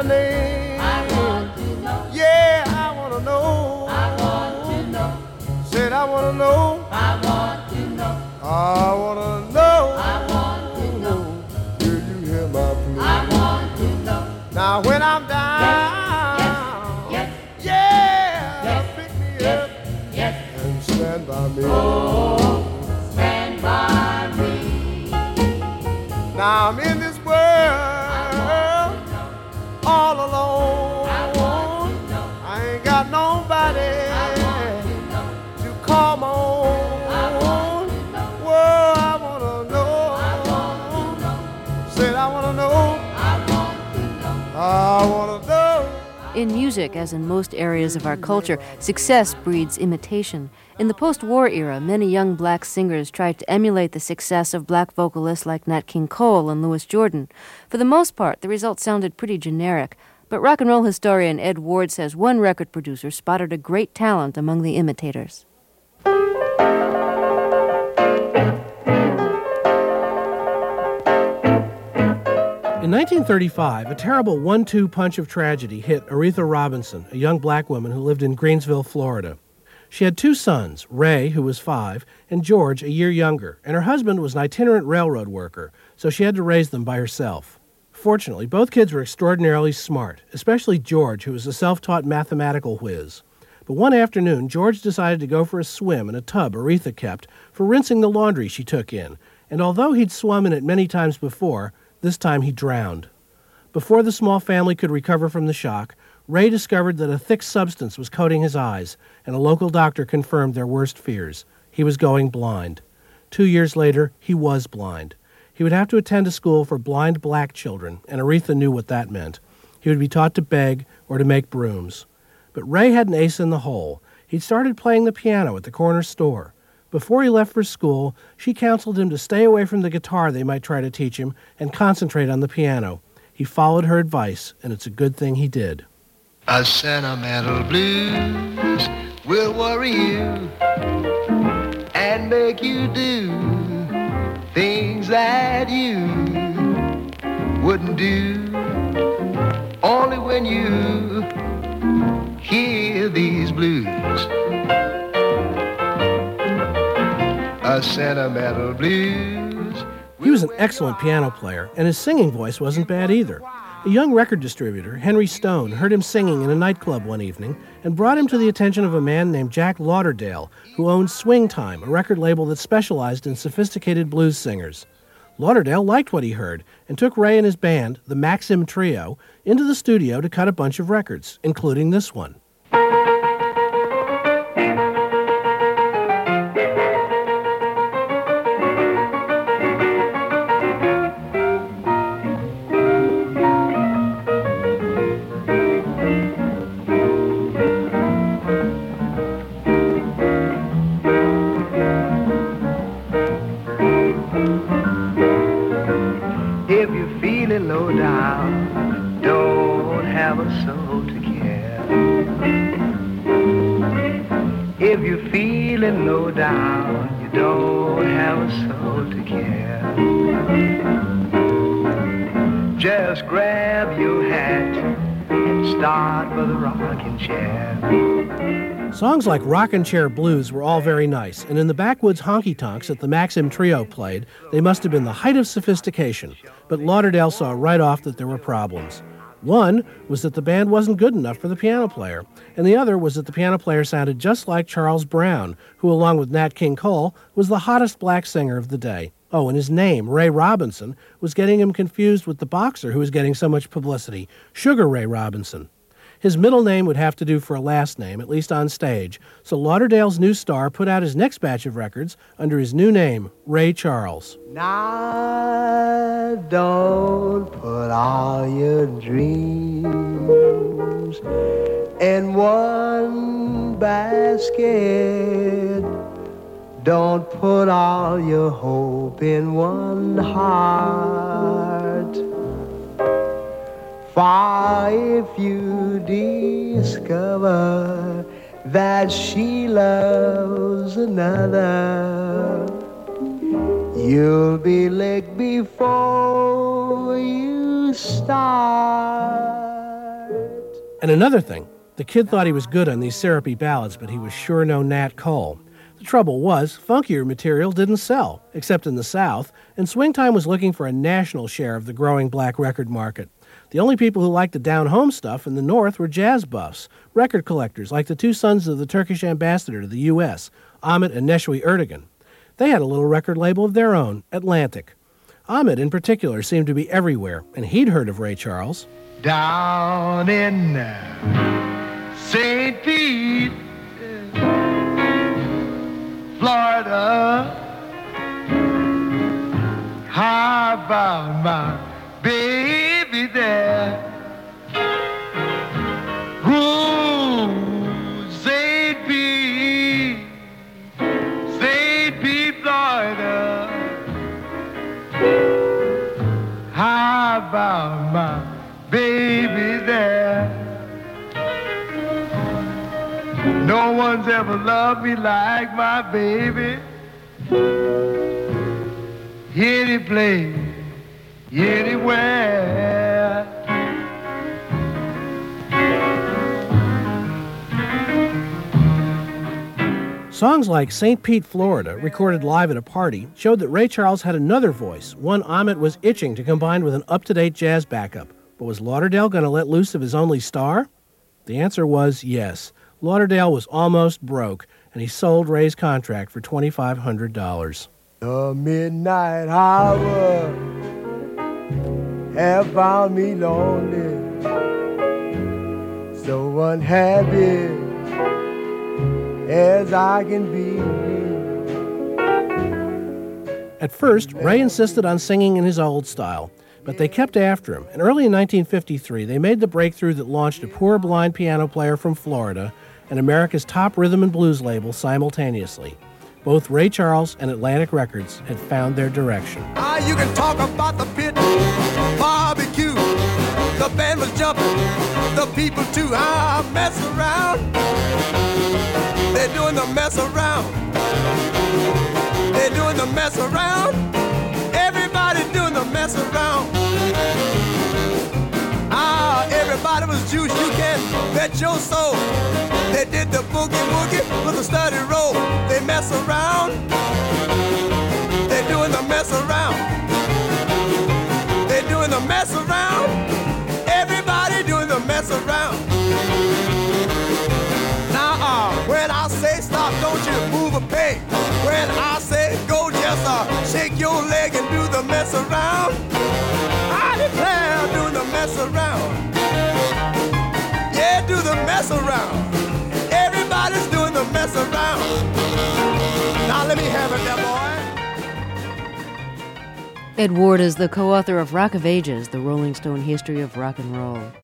my name. I want to know. Yeah, I want to know. I want to know. Said I want to know. I want to know. I want to know. I want to know. Do you hear my plea? I want to know. Now when I'm down, Yes, yeah, pick me up yes. and stand by me. Oh, stand by me. Now I'm in this world all alone. I ain't got nobody to call my own. Well, I wanna know. Said I wanna know. I wanna know. In music, as in most areas of our culture, success breeds imitation. In the post-war era, many young black singers tried to emulate the success of black vocalists like Nat King Cole and Louis Jordan. For the most part, the results sounded pretty generic, but rock and roll historian Ed Ward says one record producer spotted a great talent among the imitators. In 1935, a terrible 1-2 punch of tragedy hit Aretha Robinson, a young black woman who lived in Greensville, Florida. She had 2 sons, Ray, who was 5, and George, a year younger, and her husband was an itinerant railroad worker, so she had to raise them by herself. Fortunately, both kids were extraordinarily smart, especially George, who was a self-taught mathematical whiz. But one afternoon, George decided to go for a swim in a tub Aretha kept for rinsing the laundry she took in, and although he'd swum in it many times before, this time he drowned. Before the small family could recover from the shock, Ray discovered that a thick substance was coating his eyes, and a local doctor confirmed their worst fears. He was going blind. 2 years later, he was blind. He would have to attend a school for blind black children, and Aretha knew what that meant. He would be taught to beg or to make brooms. But Ray had an ace in the hole. He'd started playing the piano at the corner store. Before he left for school, she counseled him to stay away from the guitar they might try to teach him and concentrate on the piano. He followed her advice, and it's a good thing he did. A sentimental blues will worry you and make you do things that you wouldn't do. Only when you hear these blues. A sentimental blues. He was an excellent piano player, and his singing voice wasn't bad either. A young record distributor, Henry Stone, heard him singing in a nightclub one evening and brought him to the attention of a man named Jack Lauderdale, who owned Swing Time, a record label that specialized in sophisticated blues singers. Lauderdale liked what he heard and took Ray and his band, the Maxim Trio, into the studio to cut a bunch of records, including this one. If you're feeling low down, don't have a soul to care. If you're feeling low down, you don't have a soul to care. Just grab your hat and start for the rocking chair. Songs like Rockin' Chair Blues were all very nice, and in the backwoods honky-tonks that the Maxim Trio played, they must have been the height of sophistication, but Lauderdale saw right off that there were problems. One was that the band wasn't good enough for the piano player, and the other was that the piano player sounded just like Charles Brown, who, along with Nat King Cole, was the hottest black singer of the day. Oh, and his name, Ray Robinson, was getting him confused with the boxer who was getting so much publicity, Sugar Ray Robinson. His middle name would have to do for a last name, at least on stage, so Lauderdale's new star put out his next batch of records under his new name, Ray Charles. Now don't put all your dreams in one basket. Don't put all your hope in one heart. For if you discover that she loves another, you'll be licked before you start. And another thing, the kid thought he was good on these syrupy ballads, but he was sure no Nat Cole. The trouble was, funkier material didn't sell, except in the South, and Swingtime was looking for a national share of the growing black record market. The only people who liked the down-home stuff in the North were jazz buffs, record collectors like the two sons of the Turkish ambassador to the U.S., Ahmet and Neşvi Ertegun. They had a little record label of their own, Atlantic. Ahmet, in particular, seemed to be everywhere, and he'd heard of Ray Charles. Down in St. Pete, Florida, how about my baby there? Ooh, St. Pete, Florida, how about my baby there? No one's ever loved me like my baby. Any place, anywhere. Songs like St. Pete, Florida, recorded live at a party, showed that Ray Charles had another voice, one Ahmet was itching to combine with an up-to-date jazz backup. But was Lauderdale going to let loose of his only star? The answer was yes. Lauderdale was almost broke, and he sold Ray's contract for $2,500. The midnight hour have found me lonely, so unhappy as I can be. At first, Ray insisted on singing in his old style, but they kept after him, and early in 1953 they made the breakthrough that launched a poor blind piano player from Florida and America's top rhythm and blues label simultaneously. Both Ray Charles and Atlantic Records had found their direction. You can talk about the pit, barbecue, the band was jumping, the people too. Mess around, they're doing the mess around, they're doing the mess around, everybody doing the mess around. Everybody was juice, you can bet your soul. They did the boogie with a steady roll. They mess around, they're doing the mess around, they're doing the mess around, everybody doing the mess around. Now, when I say stop, don't you move a peg. When I say go, just shake your leg and do the mess around. I declare, doing the mess around. Yeah, do the mess around. Everybody's doing the mess around. Now let me have it, that boy. Ed Ward is the co-author of Rock of Ages, the Rolling Stone History of Rock and Roll.